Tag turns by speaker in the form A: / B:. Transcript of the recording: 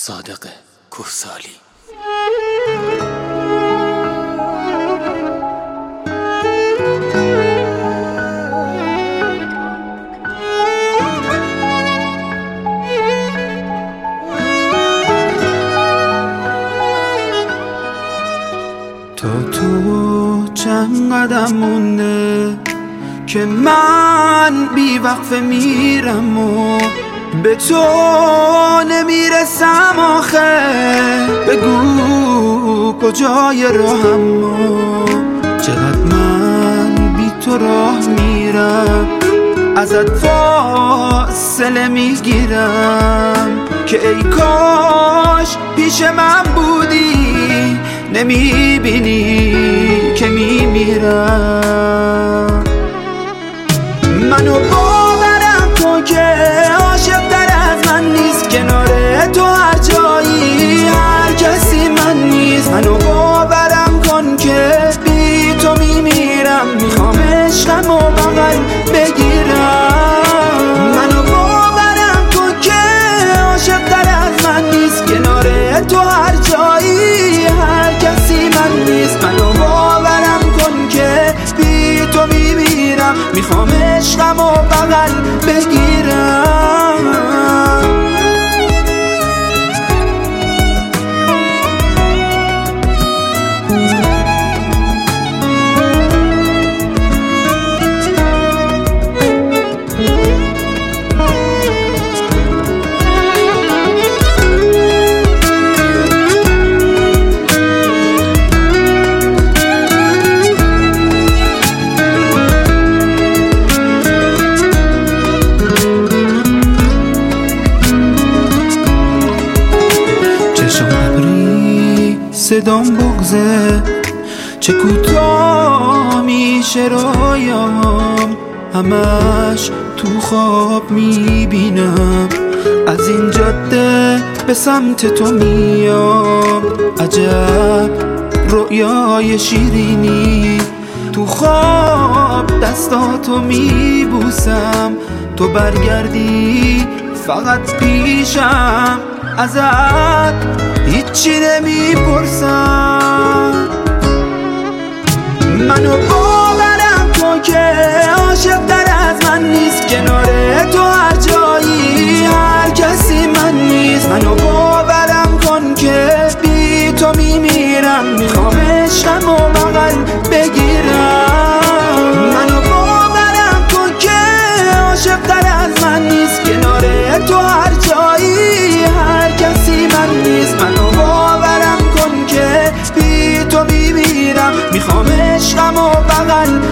A: صادق کوهسالی.
B: تو چند قدم مونده که من بی وقفه میرم و به تو نمیرسم آخه. بگو کجای راهم و چقدر من بی تو راه میرم. ازت فاصله میگیرم که ای کاش پیش من بودی، نمیبینی که میمیرم. منو باورم کن که عاشق تر از من نیست، کنار تو هر جایی هر کسی من نیست. منو باورم کن که بی تو میمیرم، میخوام عشقم و بغل بگیرم. منو باورم کن که عاشق تر از من نیست، کنار تو هر جایی هر کسی من نیست. منو باورم کن که بی تو میمیرم، میخوام عشقم و بغل بگیرم. صدام بغزه چه کوتاه میشه رویام، همش تو خواب میبینم. از این جاده به سمت تو میام، عجب رویای شیرینی. تو خواب دستاتو میبوسم، تو برگردی فقط پیشم. ازت هیچی نمیپرسم. منو باورم کن که عاشق تر از من نیست، کنار تو هر جایی هر کسی من نیست. منو باورم کن که بی تو میمیرم، میخوام عشقم و بغل بگیرم. منو باورم کن که عاشق تر از من نیست، کنار تو هر جایی هر کسی من نیست. منو باورم کن که بی تو میمیرم، میخوام عشقم و بغل